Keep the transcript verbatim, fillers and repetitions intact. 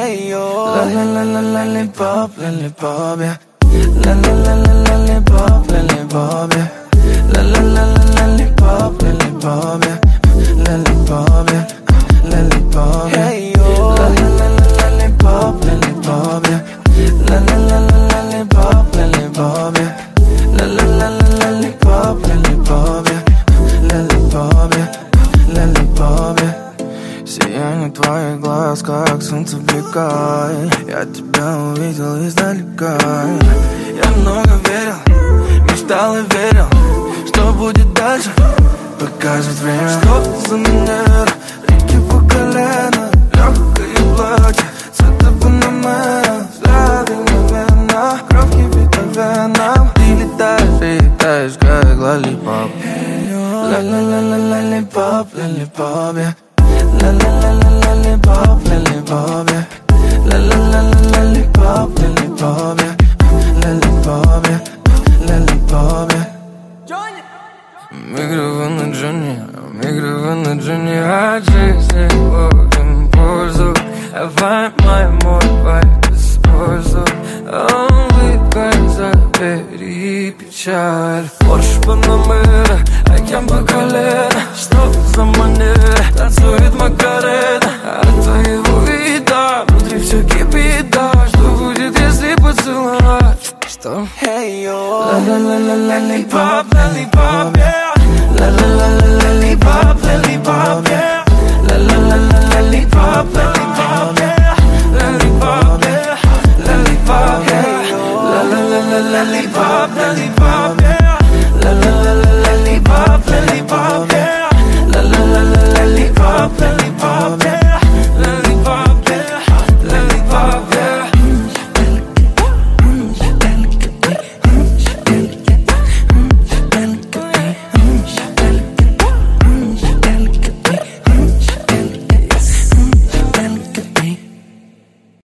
Hey yo, la la la la lollipop, lollipop, yeah. La la la la lollipop, lollipop, yeah. La la la la lollipop, lollipop, yeah. Lollipop, yeah. Lollipop, yeah. Hey yo, la la la la lollipop, lollipop, yeah. La la la la lollipop, lollipop, yeah. La la la la lollipop, lollipop, yeah. Lollipop, yeah. Lollipop, yeah. Сияние твоих глаз, как солнце бликай. Я тебя увидел издалека. Я много верил, мечтал и верил, что будет дальше, покажет время. Что за манера, реки по колено, легкое платье, цвета панамера, взгляды мгновенно, кровь кипит по венам. Ты летаешь, летаешь, как лоллипоп. Ла-ла-ла-ла лоллипоп, лоллипоп, yeah. La la la la lollipop, lollipop, yeah. La la la la lollipop, lollipop, yeah. Lollipop, yeah. Lollipop, yeah. Мигрова на Джонни, мигрова на Джонни, от жизни ловим пользу. Давай моему вайбу используй. Улыбкой забери печаль. Порш Панамера, океан по колено. Что за манера, танцует Макарена. От твоего вида внутри все кипит, да. Что будет, если поцеловать? Что? Hey yo, la la la la lollipop, lollipop, yeah. La la la la lollipop, lollipop, yeah. La la la la lollipop, lollipop, yeah. Lollipop, yeah. Lollipop, yeah. La la la la lollipop, lollipop.